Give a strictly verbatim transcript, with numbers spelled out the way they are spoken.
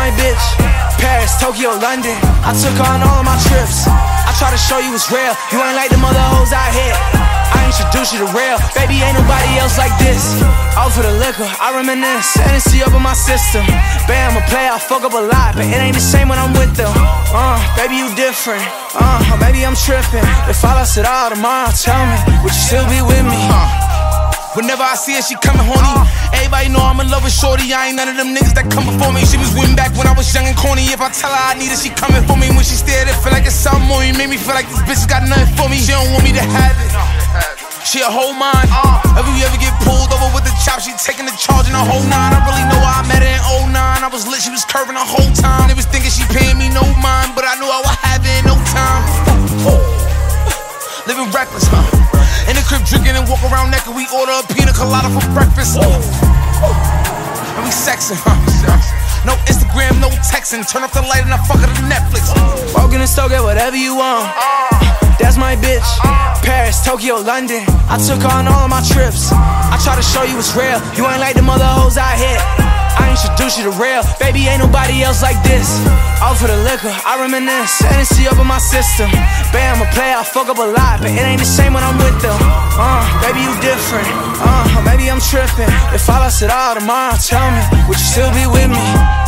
my bitch. Paris, Tokyo, London, I took her on all of my trips. I try to show you it's real, you ain't like them other hoes out here. I introduce you to real, baby, ain't nobody else like this. All for the liquor, I reminisce, Hennessy up in my system. Bam, a player, I fuck up a lot, but it ain't the same when I'm with them. Uh, baby, you different, uh, maybe I'm tripping. If I lost it all tomorrow, tell me, would you still be with me? Uh. Whenever I see her, she coming horny. Everybody know I'm in love with shorty. I ain't none of them niggas that come before me. She was winning back when I was young and corny. If I tell her I need her, she coming for me. When she stared, it feel like it's something more. You made me feel like this bitch got nothing for me. She don't want me to have it. She a whole mind. If you ever get pulled over with the chop, she taking the charge in the whole nine. I really know I met her in oh nine. I was lit, she was curving the whole time. They was thinking she paying me no mind, but I knew I would have it in no time. Living reckless, huh? In the crib drinking and walk around naked. We order a pina colada for breakfast. And we sexing, huh? No Instagram, no texting. Turn off the light and I fuck her to Netflix. Walk in the store, get whatever you want. That's my bitch. Paris, Tokyo, London, I took her on all of my trips. I try to show you it's real, you ain't like them other hoes out here. I introduce you to real, baby, ain't nobody else like this. All for the liquor, I reminisce, Hennessy up in my system. Bam, a player, I fuck up a lot, but it ain't the same when I'm with them. Uh, baby, you different, uh, maybe I'm tripping. If I lost it all tomorrow, tell me, would you still be with me?